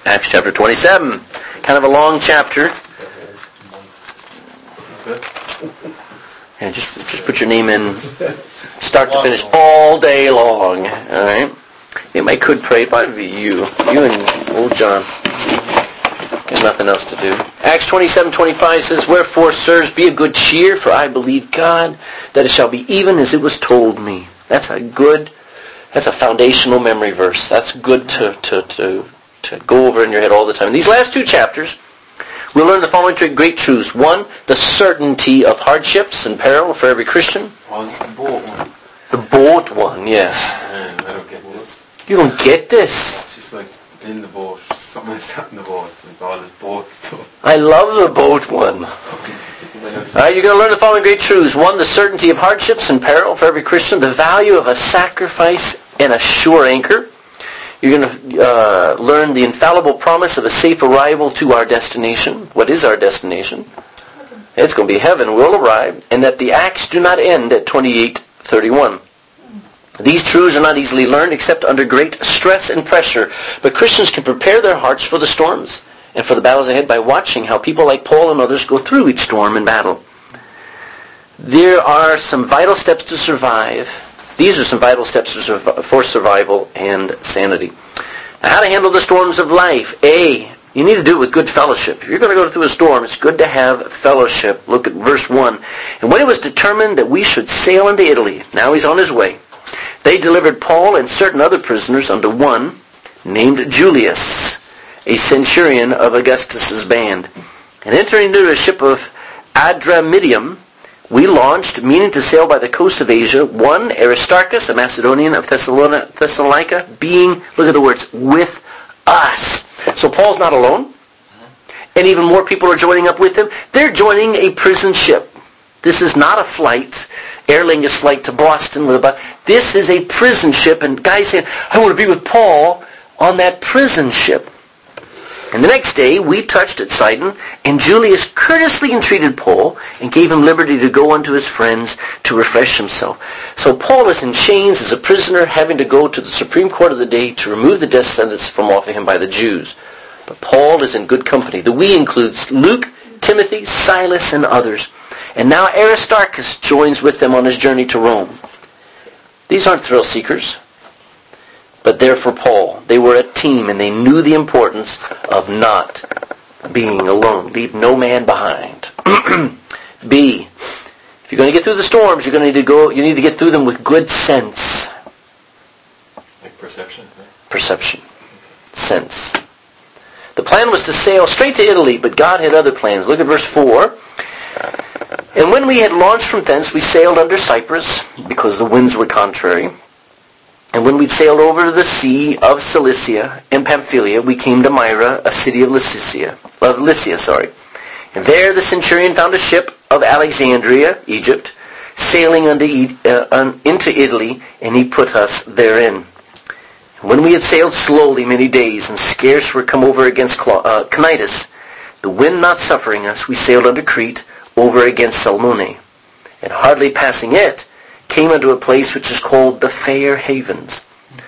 Acts chapter 27. Kind of a long chapter. And just put your name in, start to finish, all day long. All right? Anybody could pray, but it'd be you and old John. There's nothing else to do. Acts 27:25 says, "Wherefore, sirs, be of good cheer, for I believe God, that it shall be even as it was told me." That's a foundational memory verse. That's good to go over in your head all the time. In these last two chapters, we'll learn the following three great truths. One, the certainty of hardships and peril for every Christian. Oh, it's the boat one. The boat one, yes. I don't get this. You don't get this. It's just like in the boat. Someone sat in the boat. It's all this boat stuff. I love the boat one. All right, you're going to learn the following great truths. One, the certainty of hardships and peril for every Christian. The value of a sacrifice and a sure anchor. You're going to learn the infallible promise of a safe arrival to our destination. What is our destination? It's going to be heaven. We'll arrive. And that the acts do not end at 28:31. These truths are not easily learned except under great stress and pressure. But Christians can prepare their hearts for the storms and for the battles ahead by watching how people like Paul and others go through each storm and battle. There are some vital steps to survive. These are some vital steps for survival and sanity. Now, how to handle the storms of life. A, you need to do it with good fellowship. If you're going to go through a storm, it's good to have fellowship. Look at verse 1. "And when it was determined that we should sail into Italy," now he's on his way, "they delivered Paul and certain other prisoners unto one named Julius, a centurion of Augustus's band. And entering into a ship of Adramyttium, we launched, meaning to sail by the coast of Asia, one Aristarchus, a Macedonian of Thessalonica, being," look at the words, "with us." So Paul's not alone, and even more people are joining up with him. They're joining a prison ship. This is not a flight, Aer Lingus flight to Boston with a bus. This is a prison ship, and guys saying, "I want to be with Paul on that prison ship." And the next day we touched at Sidon, and Julius courteously entreated Paul and gave him liberty to go unto his friends to refresh himself. So Paul is in chains as a prisoner, having to go to the Supreme Court of the day to remove the death sentence from off of him by the Jews. But Paul is in good company. The we includes Luke, Timothy, Silas, and others. And now Aristarchus joins with them on his journey to Rome. These aren't thrill seekers, but they're for Paul. They were a team, and they knew the importance of not being alone. Leave no man behind. B, if you're going to get through the storms, you need to get through them with good sense. Like perception, right? Perception. Sense. The plan was to sail straight to Italy, but God had other plans. Look at verse 4. "And when we had launched from thence, we sailed under Cyprus, because the winds were contrary. And when we'd sailed over to the sea of Cilicia and Pamphylia, we came to Myra, a city of Lycia. And there the centurion found a ship of Alexandria, Egypt, sailing into Italy, and he put us therein. And when we had sailed slowly many days, and scarce were come over against Cnidus, the wind not suffering us, we sailed unto Crete, over against Salmone. And hardly passing it, came unto a place which is called the Fair Havens.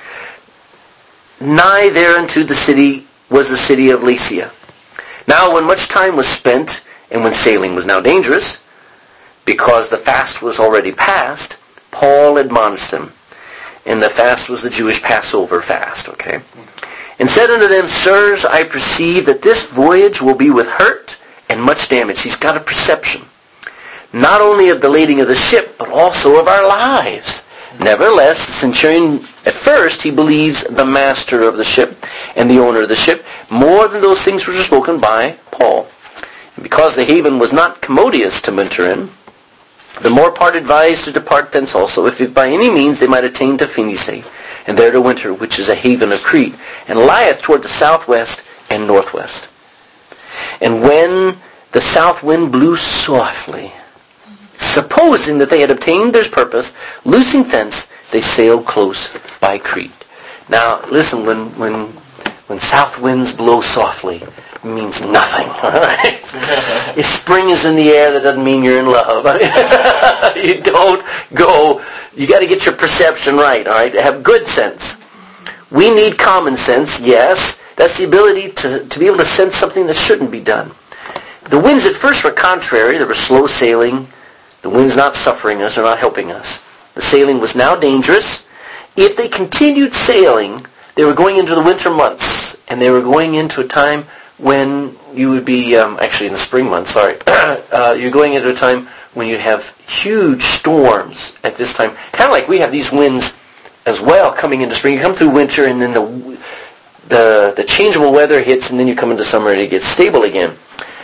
Nigh thereunto the city was the city of Lasea. Now when much time was spent, and when sailing was now dangerous, because the fast was already past, Paul admonished them. And the fast was the Jewish Passover fast, okay? And said unto them, Sirs, I perceive that this voyage will be with hurt and much damage. He's got a perception. Not only of the lading of the ship, but also of our lives. Nevertheless, the centurion, at first, he believes the master of the ship and the owner of the ship more than those things which are spoken by Paul. And because the haven was not commodious to enter in, the more part advised to depart thence also, if by any means they might attain to Phoenice, and there to winter, which is a haven of Crete, and lieth toward the southwest and northwest. And when the south wind blew softly, supposing that they had obtained their purpose, loosing thence, they sailed close by Crete. Now, listen, when south winds blow softly, it means nothing, all right? If spring is in the air, that doesn't mean you're in love. You don't go, you got to get your perception right, all right? Have good sense. We need common sense, yes. That's the ability to be able to sense something that shouldn't be done. The winds at first were contrary. They were slow sailing. The wind's not suffering us or not helping us. The sailing was now dangerous. If they continued sailing, they were going into the winter months, and they were going into a time when you would be, actually in the spring months, you're going into a time when you have huge storms at this time. Kind of like we have these winds as well coming into spring. You come through winter, and then the changeable weather hits, and then you come into summer and it gets stable again.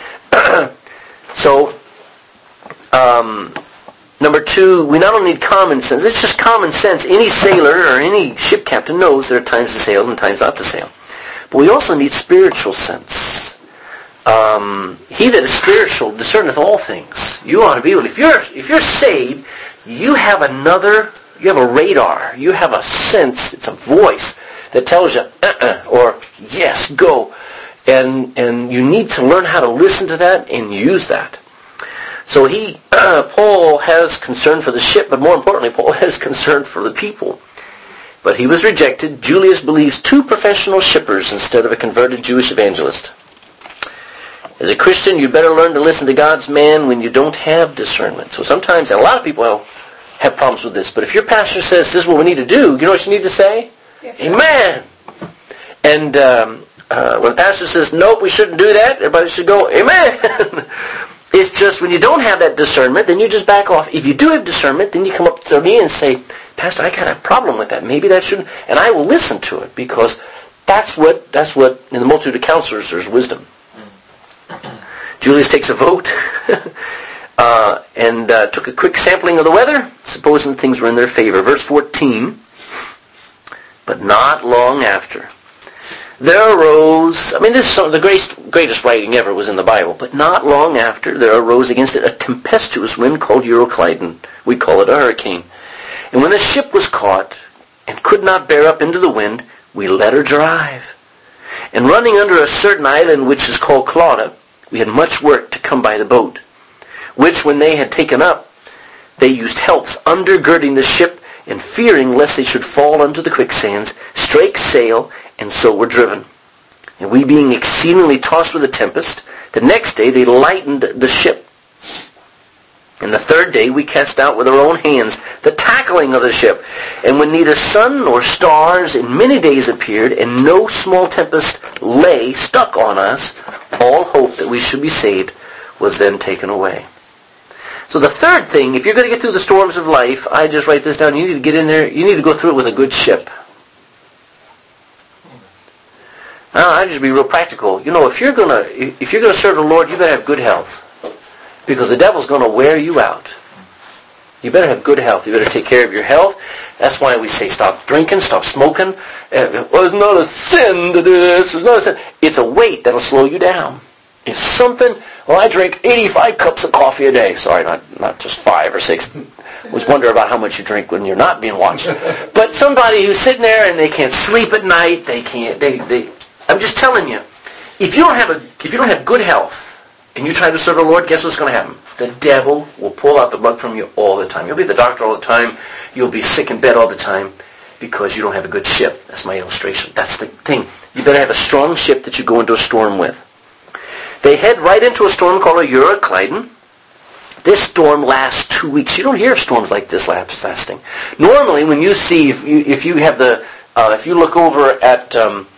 So, number two, we not only need common sense. It's just common sense. Any sailor or any ship captain knows there are times to sail and times not to sail. But we also need spiritual sense. He that is spiritual discerneth all things. You ought to be able. If you're saved, you have a radar. You have a sense. It's a voice that tells you or yes, go. And you need to learn how to listen to that and use that. So Paul has concern for the ship, but more importantly, Paul has concern for the people. But he was rejected. Julius believes 2 professional shippers instead of a converted Jewish evangelist. As a Christian, you better learn to listen to God's man when you don't have discernment. So sometimes, and a lot of people have problems with this, but if your pastor says this is what we need to do, you know what you need to say? Yes, amen. And when the pastor says, nope, we shouldn't do that, everybody should go, amen. It's just when you don't have that discernment, then you just back off. If you do have discernment, then you come up to me and say, Pastor, I got a problem with that. Maybe that shouldn't. And I will listen to it because that's what in the multitude of counselors, there's wisdom. Julius takes a vote and took a quick sampling of the weather, supposing things were in their favor. Verse 14, but not long after, there arose, this is some of the greatest writing ever was in the Bible, but not long after there arose against it a tempestuous wind called Euroclydon. We call it a hurricane. And when the ship was caught and could not bear up into the wind, we let her drive. And running under a certain island which is called Clauda, we had much work to come by the boat, which when they had taken up, they used helps undergirding the ship, and fearing lest they should fall unto the quicksands, strake sail, and so were driven. And we being exceedingly tossed with a tempest, the next day they lightened the ship. And the third day we cast out with our own hands the tackling of the ship. And when neither sun nor stars in many days appeared, and no small tempest lay stuck on us, all hope that we should be saved was then taken away. So the third thing, if you're going to get through the storms of life, I just write this down, you need to get in there, you need to go through it with a good ship. I just be real practical. If you're going to serve the Lord, you better have good health. Because the devil's going to wear you out. You better have good health. You better take care of your health. That's why we say stop drinking, stop smoking. It's not a sin to do this. It's not a sin. It's a weight that'll slow you down. It's something. Well, I drink 85 cups of coffee a day. Sorry, not just 5 or 6. I always wonder about how much you drink when you're not being watched. But somebody who's sitting there and they can't sleep at night, they can't. I'm just telling you, if you don't have good health, and you try to serve the Lord, guess what's going to happen? The devil will pull out the rug from you all the time. You'll be at the doctor all the time. You'll be sick in bed all the time because you don't have a good ship. That's my illustration. That's the thing. You better have a strong ship that you go into a storm with. They head right into a storm called a Euroclydon. This storm lasts 2 weeks. You don't hear storms like this lasting. Normally, when you see, if you look over at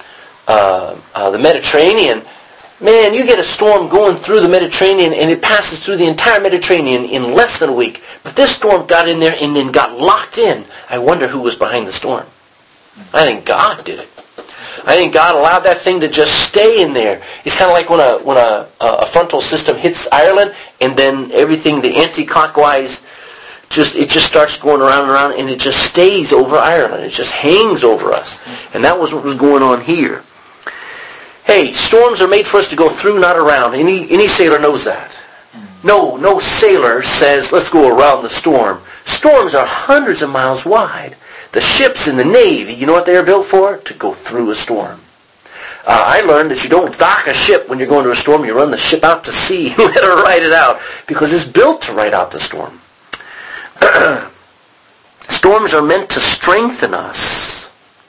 the Mediterranean, man, you get a storm going through the Mediterranean, and it passes through the entire Mediterranean in less than a week. But this storm got in there and then got locked in. I wonder who was behind the storm. I think God did it. I think God allowed that thing to just stay in there. It's kind of like when a frontal system hits Ireland, and then everything, the anti-clockwise, it just starts going around and around, and it just stays over Ireland. It just hangs over us. And that was what was going on here. Hey, storms are made for us to go through, not around. Any sailor knows that. No sailor says, let's go around the storm. Storms are hundreds of miles wide. The ships in the Navy, you know what they are built for? To go through a storm. I learned that you don't dock a ship when you're going to a storm. You run the ship out to sea and let her ride it out, because it's built to ride out the storm. Storms are meant to strengthen us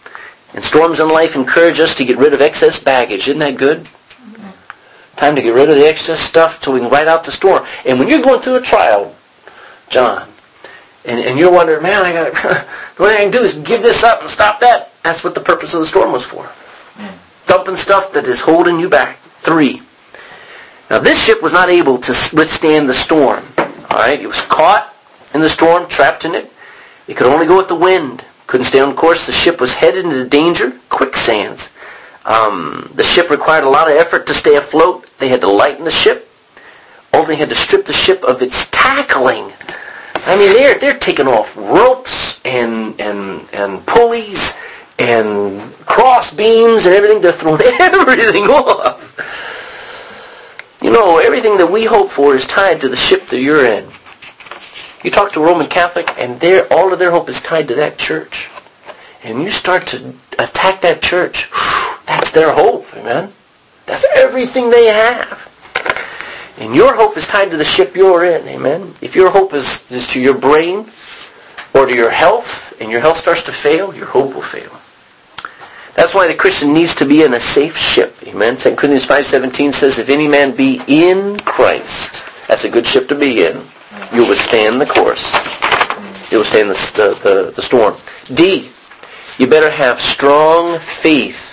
And storms in life encourage us to get rid of excess baggage. Isn't that good? Time to get rid of the excess stuff so we can ride out the storm. And when you're going through a trial, John, and you're wondering, man, the only thing I can do is give this up and stop that. That's what the purpose of the storm was for. Dumping stuff that is holding you back. 3. Now this ship was not able to withstand the storm. All right, it was caught in the storm, trapped in it. It could only go with the wind. Couldn't stay on course. The ship was headed into danger, quicksands. The ship required a lot of effort to stay afloat. They had to lighten the ship. They had to strip the ship of its tackling. I mean, they're taking off ropes and pulleys and cross beams and everything. They're throwing everything off. You know, everything that we hope for is tied to the ship that you're in. You talk to a Roman Catholic, and all of their hope is tied to that church. And you start to attack that church, that's their hope, amen? That's everything they have. And your hope is tied to the ship you're in, amen? If your hope is to your brain or to your health, and your health starts to fail, your hope will fail. That's why the Christian needs to be in a safe ship, amen? 2 Corinthians 5:17 says, if any man be in Christ, that's a good ship to be in. You'll withstand the course. You'll withstand the storm. D, you better have strong faith.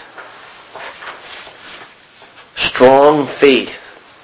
Strong faith.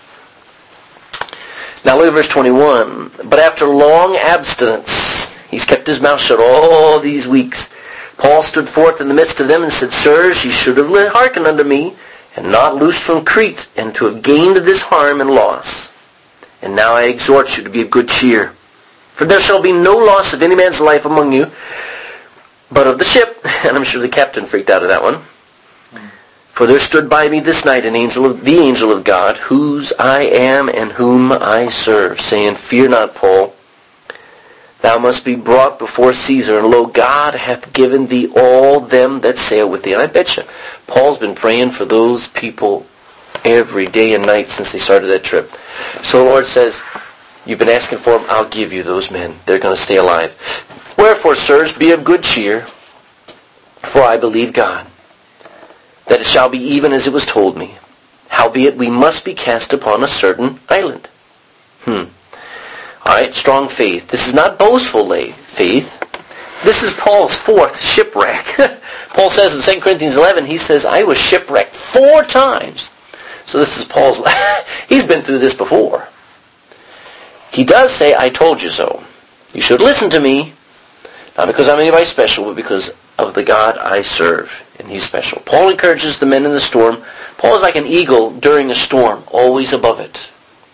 Now look at verse 21. But after long abstinence, he's kept his mouth shut all these weeks. Paul stood forth in the midst of them and said, Sirs, ye should have hearkened unto me, and not loosed from Crete, and to have gained this harm and loss. And now I exhort you to be of good cheer. For there shall be no loss of any man's life among you, but of the ship. And I'm sure the captain freaked out of that one. For there stood by me this night the angel of God, whose I am and whom I serve, saying, Fear not, Paul. Thou must be brought before Caesar, and lo, God hath given thee all them that sail with thee. And I bet you, Paul's been praying for those people every day and night since they started that trip. So the Lord says, you've been asking for them, I'll give you those men. They're going to stay alive. Wherefore, sirs, be of good cheer, for I believe God, that it shall be even as it was told me. Howbeit we must be cast upon a certain island. All right, strong faith. This is not boastful faith. This is Paul's 4th shipwreck. Paul says in 2 Corinthians 11, he says, I was shipwrecked 4 times. So this is Paul's, he's been through this before. He does say, I told you so. You should listen to me, not because I'm anybody special, but because of the God I serve, and he's special. Paul encourages the men in the storm. Paul is like an eagle during a storm, always above it.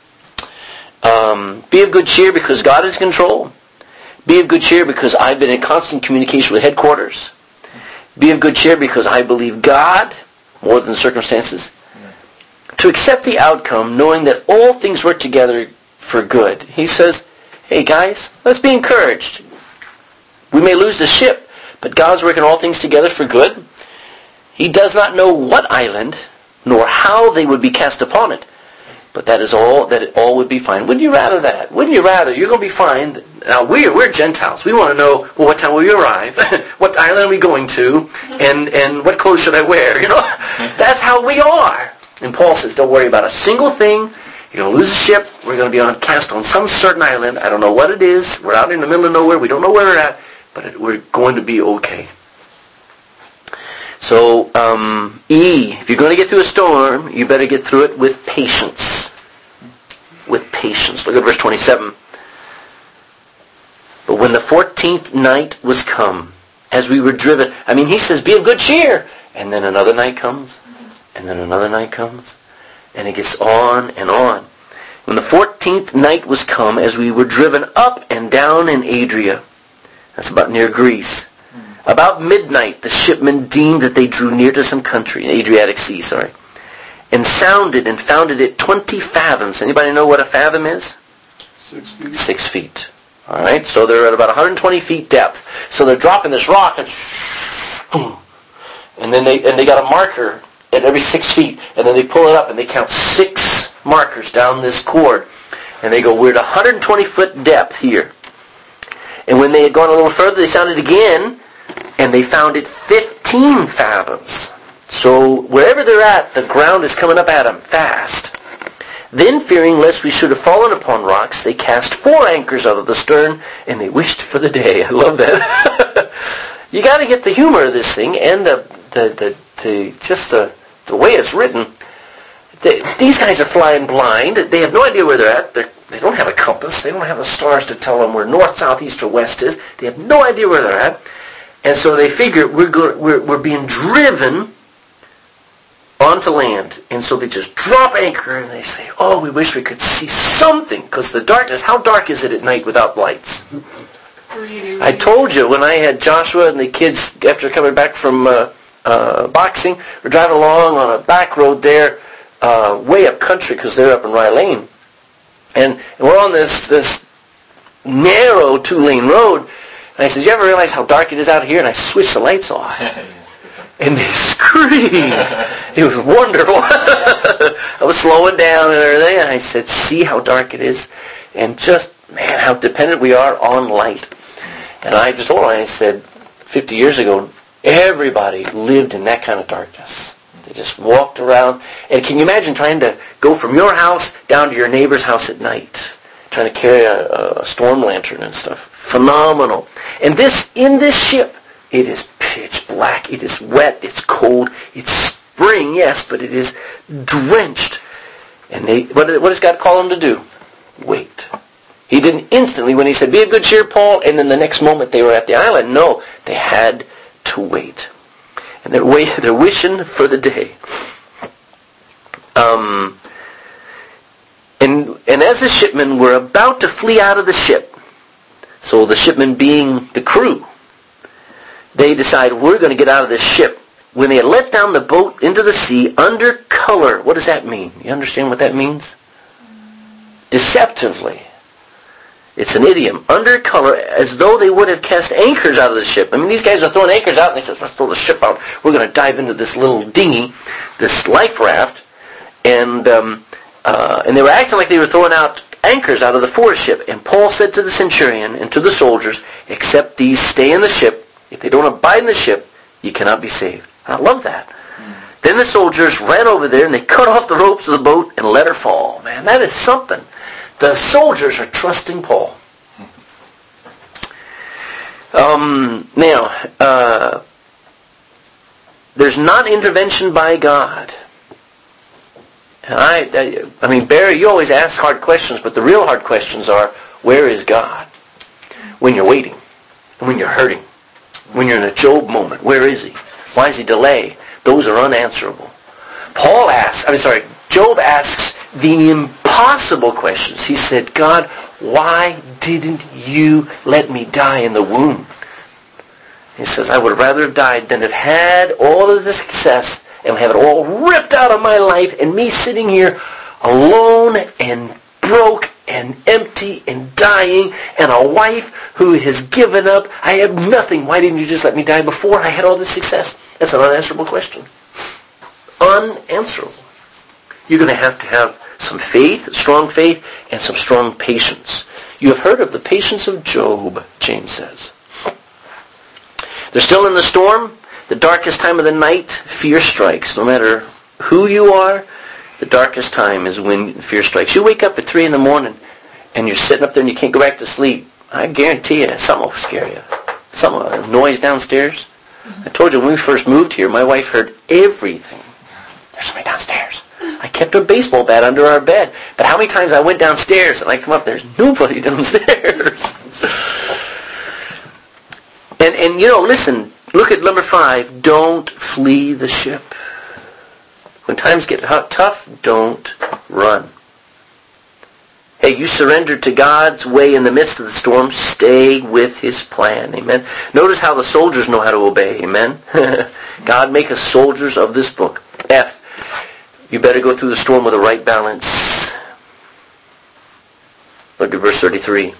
Be of good cheer because God is in control. Be of good cheer because I've been in constant communication with headquarters. Be of good cheer because I believe God more than circumstances. To accept the outcome, knowing that all things work together for good. He says, hey guys, let's be encouraged. We may lose the ship, but God's working all things together for good. He does not know what island, nor how they would be cast upon it, but that it all would be fine. Wouldn't you rather that? Wouldn't you rather? You're going to be fine. Now, we're Gentiles. We want to know, well, what time will we arrive? What island are we going to? And what clothes should I wear? You know, that's how we are. And Paul says, don't worry about a single thing. You're going to lose a ship. We're going to be cast on some certain island. I don't know what it is. We're out in the middle of nowhere. We don't know where we're at. But we're going to be okay. So, E, if you're going to get through a storm, you better get through it with patience. With patience. Look at verse 27. But when the 14th night was come, as we were driven, he says, be of good cheer. And then another night comes. And then another night comes. And it gets on and on. When the 14th night was come, as we were driven up and down in Adria, that's about near Greece, about midnight the shipmen deemed that they drew near to some country, Adriatic Sea, and sounded and found it at 20 fathoms. Anybody know what a fathom is? 6 feet. 6 feet. All right, so they're at about 120 feet depth. So they're dropping this rock, and then they got a marker at every 6 feet, and then they pull it up and they count 6 markers down this cord, and they go, we're at 120 foot depth here. And when they had gone a little further, they sounded again, and they found it 15 fathoms. So wherever they're at, the ground is coming up at them fast. Then, fearing lest we should have fallen upon rocks, they cast 4 anchors out of the stern, and they wished for the day. I love that. You got to get the humor of this thing, and the way it's written. These guys are flying blind. They have no idea where they're at. They don't have a compass. They don't have the stars to tell them where north, south, east, or west is. They have no idea where they're at, and so they figure we're being driven onto land, and so they just drop anchor and they say, "Oh, we wish we could see something," because the darkness. How dark is it at night without lights? Really? I told you when I had Joshua and the kids after coming back from boxing, we're driving along on a back road there, way up country because they're up in Rye Lane, and we're on this narrow 2-lane road. And I said, "You ever realize how dark it is out here?" And I switched the lights off. And they screamed. It was wonderful. I was slowing down and everything. And I said, "See how dark it is?" And just, man, how dependent we are on light. And I just told them, I said, 50 years ago, everybody lived in that kind of darkness. They just walked around. And can you imagine trying to go from your house down to your neighbor's house at night? Trying to carry a storm lantern and stuff. Phenomenal. And in this ship, it is pitch black. It is wet. It's cold. It's spring, yes, but it is drenched. And what does God call them to do? Wait. He didn't instantly, when he said, "Be of good cheer, Paul," and then the next moment they were at the island. No, they had to wait. And they're wishing for the day. And as the shipmen were about to flee out of the ship, so the shipmen being the crew, they decided, we're going to get out of this ship. When they had let down the boat into the sea under color, what does that mean? You understand what that means? Deceptively. It's an idiom. Under color, as though they would have cast anchors out of the ship. I mean, these guys are throwing anchors out, and they said, "Let's throw the ship out. We're going to dive into this little dinghy, this life raft." And they were acting like they were throwing out anchors out of the foreship. And Paul said to the centurion and to the soldiers, "Except these stay in the ship. If they don't abide in the ship, you cannot be saved." I love that. Then the soldiers ran over there and they cut off the ropes of the boat and let her fall. Man, that is something. The soldiers are trusting Paul. Now, there's not intervention by God. And I mean, Barry, you always ask hard questions, but the real hard questions are, where is God? When you're waiting, and when you're hurting, when you're in a Job moment, where is he? Why does he delay? Those are unanswerable. Job asks the impossible questions. He said, "God, why didn't you let me die in the womb?" He says, "I would rather have died than have had all of the success and have it all ripped out of my life and me sitting here alone and broke and empty and dying and a wife who has given up. I have nothing. Why didn't you just let me die before I had all this success?" That's an unanswerable question. Unanswerable. You're going to have some faith, strong faith, and some strong patience. You have heard of the patience of Job, James says. They're still in the storm. The darkest time of the night, fear strikes. No matter who you are, the darkest time is when fear strikes. You wake up at 3 in the morning and you're sitting up there and you can't go back to sleep. I guarantee you, something will scare you. Some noise downstairs. I told you when we first moved here, my wife heard everything. There's somebody downstairs. I kept a baseball bat under our bed. But how many times I went downstairs and I come up, there's nobody downstairs. And listen, look at number 5. Don't flee the ship. When times get tough, don't run. Hey, you surrendered to God's way in the midst of the storm. Stay with his plan. Amen. Notice how the soldiers know how to obey. Amen. God, make us soldiers of this book. F. You better go through the storm with the right balance. Look at verse 33.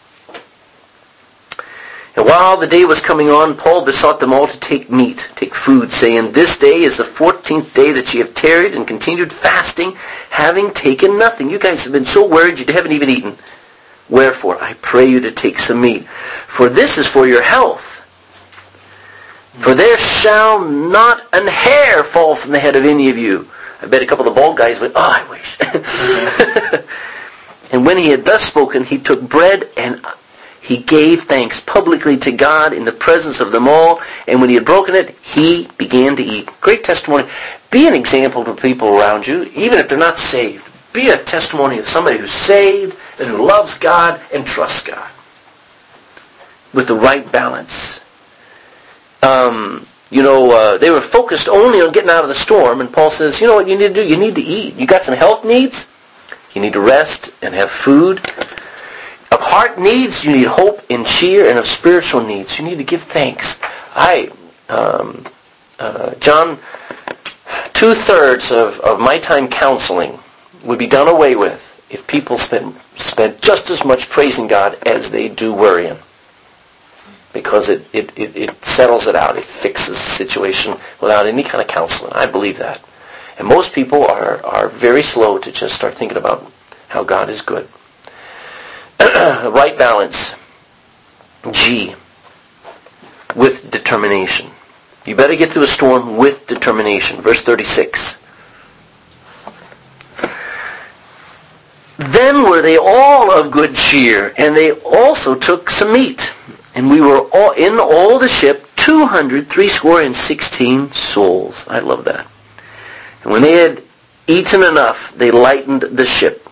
And while the day was coming on, Paul besought them all to take food, saying, "This day is the 14th day that ye have tarried and continued fasting, having taken nothing." You guys have been so worried you haven't even eaten. "Wherefore, I pray you to take some meat, for this is for your health. For there shall not an hair fall from the head of any of you. I bet a couple of the bald guys went, I wish. And when he had thus spoken, he took bread and he gave thanks publicly to God in the presence of them all. And when he had broken it, he began to eat. Great testimony. Be an example to people around you, even if they're not saved. Be a testimony of somebody who's saved and who loves God and trusts God with the right balance. They were focused only on getting out of the storm, and Paul says, you know what you need to do? You need to eat. You got some health needs. You need to rest and have food. Of heart needs, you need hope and cheer, and of spiritual needs, you need to give thanks. John, 2/3 of my time counseling would be done away with if people spent just as much praising God as they do worrying. Because it settles it out. It fixes the situation without any kind of counseling. I believe that. And most people are very slow to just start thinking about how God is good. Right balance. G. With determination. You better get through a storm with determination. Verse 36. Then were they all of good cheer, and they also took some meat. And we were all in all the ship 260 souls. I love that. And when they had eaten enough, they lightened the ship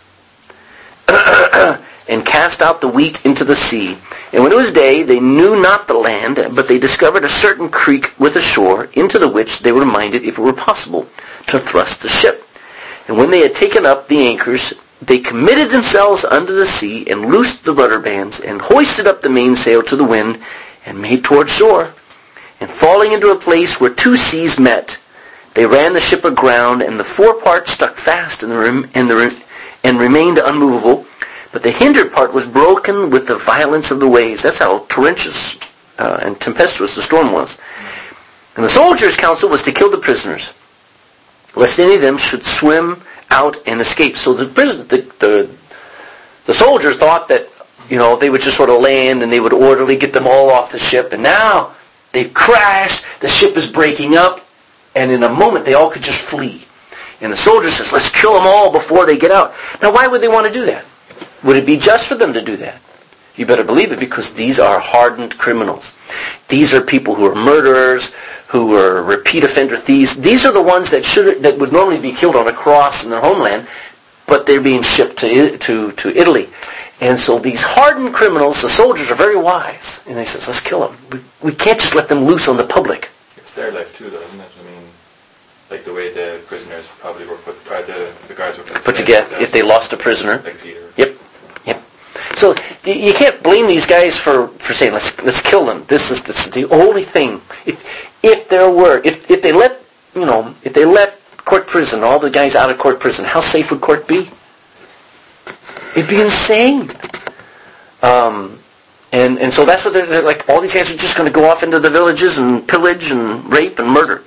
and cast out the wheat into the sea. And when it was day, they knew not the land, but they discovered a certain creek with a shore, into the which they were minded, if it were possible, to thrust the ship. And when they had taken up the anchors, they committed themselves unto the sea, and loosed the rudder bands, and hoisted up the mainsail to the wind, and made toward shore. And falling into a place where two seas met, they ran the ship aground, and the forepart stuck fast, and remained unmovable. But the hinder part was broken with the violence of the waves. That's how torrentious and tempestuous the storm was. And the soldiers' counsel was to kill the prisoners, lest any of them should swim out and escape. So the soldiers thought that they would just sort of land and they would orderly get them all off the ship. And now they've crashed. The ship is breaking up, and in a moment they all could just flee. And the soldier says, "Let's kill them all before they get out." Now, why would they want to do that? Would it be just for them to do that? You better believe it, because these are hardened criminals. These are people who are murderers, who are repeat offender thieves. These are the ones that would normally be killed on a cross in their homeland, but they're being shipped to Italy. And so these hardened criminals, the soldiers are very wise, and they says, "Let's kill them. We can't just let them loose on the public." It's their life too, though, isn't it? I mean, like the way the prisoners probably were the guards were put together if they lost a prisoner. Like Peter. Yep. So you can't blame these guys for saying, let's kill them. This is the only thing. If they let court prison, all the guys out of court prison, how safe would court be? It'd be insane. And so that's what they're like. All these guys are just going to go off into the villages and pillage and rape and murder.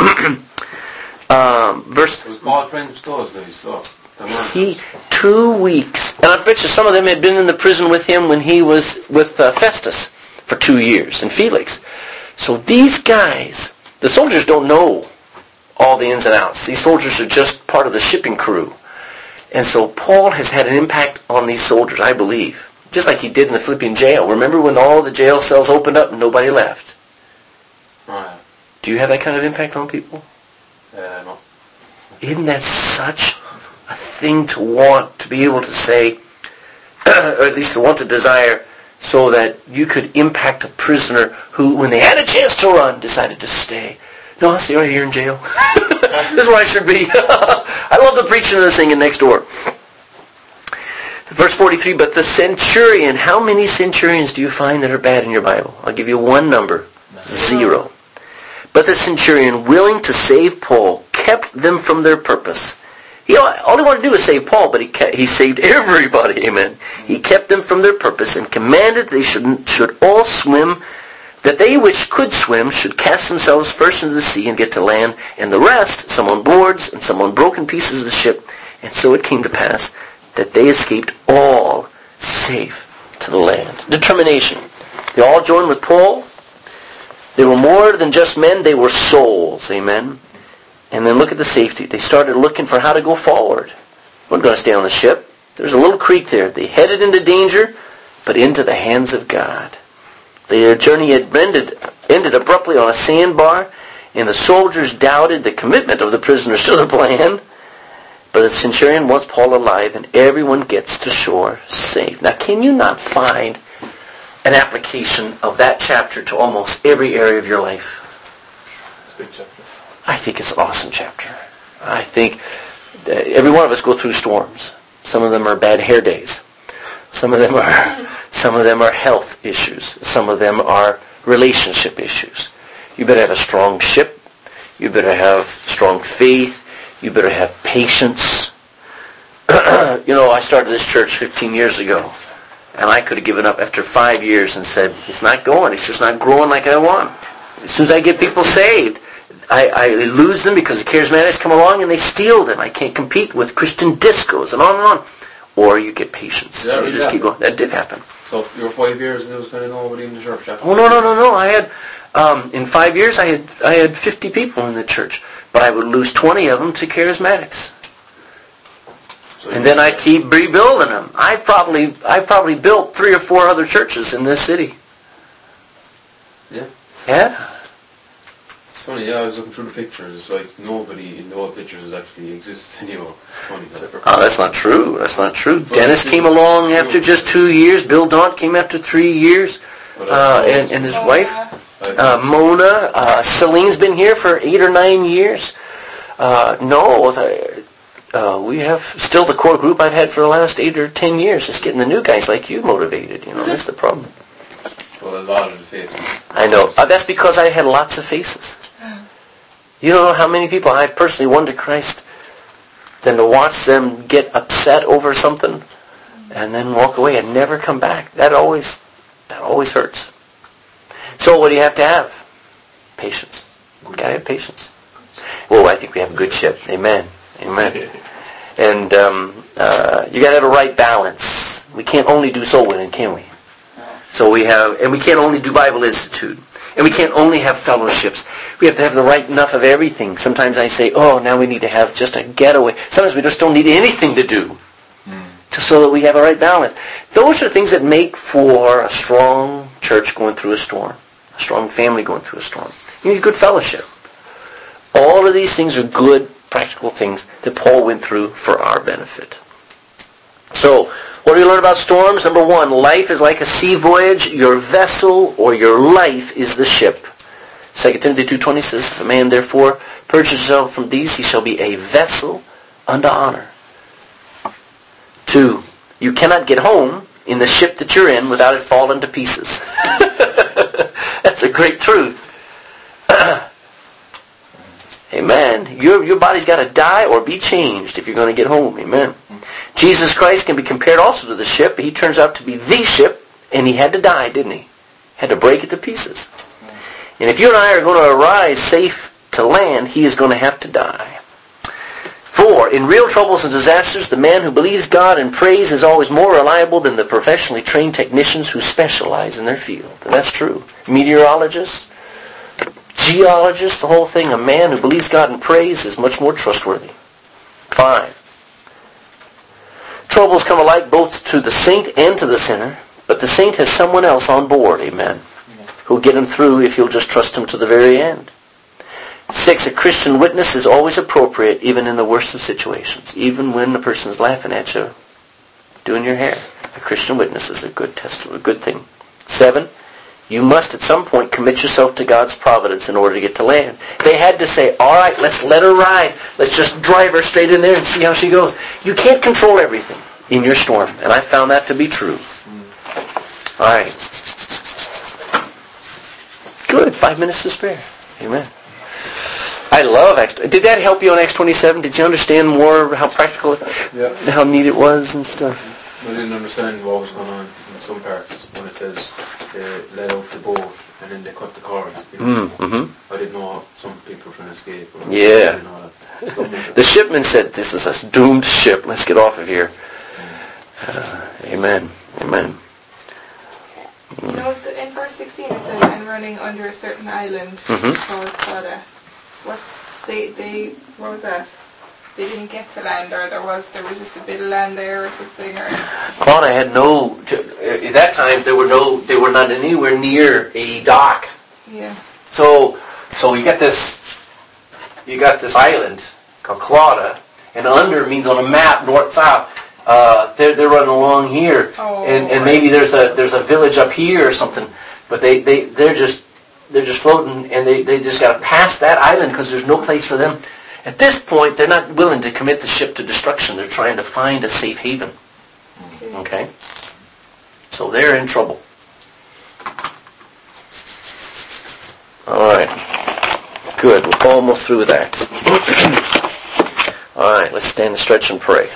Verse. Was Paul trying to stores when he saw? 2 weeks. And I bet you some of them had been in the prison with him when he was with Festus for 2 years, and Felix. So these guys, the soldiers don't know all the ins and outs. These soldiers are just part of the shipping crew. And so Paul has had an impact on these soldiers, I believe. Just like he did in the Philippian jail. Remember when all the jail cells opened up and nobody left? Right. Do you have that kind of impact on people? No. Isn't that such a thing to want, to be able to say, or at least to want to desire, so that you could impact a prisoner who, when they had a chance to run, decided to stay. No, I'll stay right here in jail. This is where I should be. I love the preaching and the singing next door. Verse 43, but the centurion, how many centurions do you find that are bad in your Bible? I'll give you one number. 0. But the centurion, willing to save Paul, kept them from their purpose. He all he wanted to do was save Paul, but he saved everybody, amen. He kept them from their purpose and commanded they should all swim, that they which could swim should cast themselves first into the sea and get to land, and the rest, some on boards and some on broken pieces of the ship. And so it came to pass that they escaped all safe to the land. Determination. They all joined with Paul. They were more than just men, they were souls. Amen. And then look at the safety. They started looking for how to go forward. They weren't going to stay on the ship. There's a little creek there. They headed into danger, but into the hands of God. Their journey had ended abruptly on a sandbar, and the soldiers doubted the commitment of the prisoners to the plan. But the centurion wants Paul alive, and everyone gets to shore safe. Now, can you not find an application of that chapter to almost every area of your life? It's a good chapter. I think it's an awesome chapter. I think that every one of us go through storms. Some of them are bad hair days. Some of them are health issues. Some of them are relationship issues. You better have a strong ship. You better have strong faith. You better have patience. I started this church 15 years ago, and I could have given up after 5 years and said, it's not going. It's just not growing like I want. As soon as I get people saved, I lose them because the charismatics come along and they steal them. I can't compete with Christian discos and on and on. Or you get patience. You just keep going. That did happen. So you were 5 years and there was kind of nobody in the church after? Oh, no. I had, in 5 years, I had 50 people in the church. But I would lose 20 of them to charismatics. So and then I keep rebuilding them. I probably built 3 or 4 other churches in this city. Yeah? Yeah. It's funny, I was looking through the pictures. It's like nobody in the old pictures actually exists anymore. Funny. Oh, that's not true. That's not true. But Dennis came along after just 2 years. Bill Daunt came after 3 years. And his wife, Mona. Celine's been here for 8 or 9 years. We have still the core group I've had for the last 8 or 10 years. Just getting the new guys like you motivated. That's the problem. Well, a lot of the faces. I know. That's because I had lots of faces. You don't know how many people I personally won to Christ than to watch them get upset over something and then walk away and never come back. That always hurts. So what do you have to have? Patience. You've got to have patience. Well, I think we have a good ship. Amen. Amen. And you got to have a right balance. We can't only do soul winning, can we? So we can't only do Bible Institute. And we can't only have fellowships. We have to have the right enough of everything. Sometimes I say, now we need to have just a getaway. Sometimes we just don't need anything to do so that we have a right balance. Those are things that make for a strong church going through a storm, a strong family going through a storm. You need good fellowship. All of these things are good, practical things that Paul went through for our benefit. So, what do we learn about storms? Number 1, life is like a sea voyage. Your vessel or your life is the ship. 2 Timothy 2:20 says, if a man therefore purges himself from these, he shall be a vessel unto honor. 2, you cannot get home in the ship that you're in without it falling to pieces. That's a great truth. Amen. Your body's got to die or be changed if you're going to get home. Amen. Jesus Christ can be compared also to the ship. He turns out to be the ship, and he had to die, didn't he? Had to break it to pieces. And if you and I are going to arise safe to land, he is going to have to die. 4, in real troubles and disasters, the man who believes God and prays is always more reliable than the professionally trained technicians who specialize in their field. And that's true. Meteorologists, geologists, the whole thing. A man who believes God and prays is much more trustworthy. 5, troubles come alike both to the saint and to the sinner, but the saint has someone else on board, amen, who'll get him through if you'll just trust him to the very end. 6, a Christian witness is always appropriate even in the worst of situations, even when the person's laughing at you, doing your hair. A Christian witness is a good testament, a good thing. 7, you must at some point commit yourself to God's providence in order to get to land. They had to say, all right, let's let her ride. Let's just drive her straight in there and see how she goes. You can't control everything in your storm, and I found that to be true. All right. Good. 5 minutes to spare. Amen. I love Acts. Did that help you on Acts 27? Did you understand more how practical, how neat it was and stuff? I didn't understand what was going on in some parts when it says they let out the boat and then they cut the cords. I didn't know some people were trying to escape. Yeah. The shipman said, this is a doomed ship. Let's get off of here. Amen. Amen. The verse 16 it says, and running under a certain island called Clauda. What what was that? They didn't get to land, or there was just a bit of land there or something, or... Clauda had at that time they were not anywhere near a dock. Yeah. So you got this island called Clauda, and under means on a map north-south. They're running along here, and maybe there's a village up here or something, but they're just floating, and they just got to pass that island because there's no place for them. At this point, they're not willing to commit the ship to destruction. They're trying to find a safe haven. Okay? So they're in trouble. All right. Good. We're almost through with Acts. All right. Let's stand and stretch and pray.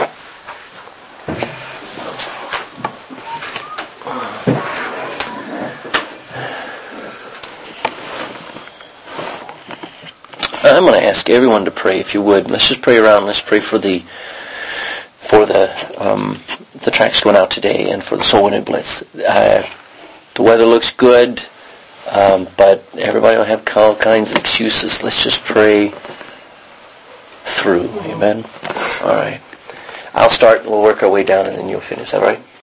I'm going to ask everyone to pray, if you would. Let's just pray around. Let's pray for the tracks going out today and for the Soul Winning Blitz. The weather looks good, but everybody will have all kinds of excuses. Let's just pray through. Amen. All right. I'll start and we'll work our way down and then you'll finish. Is that right?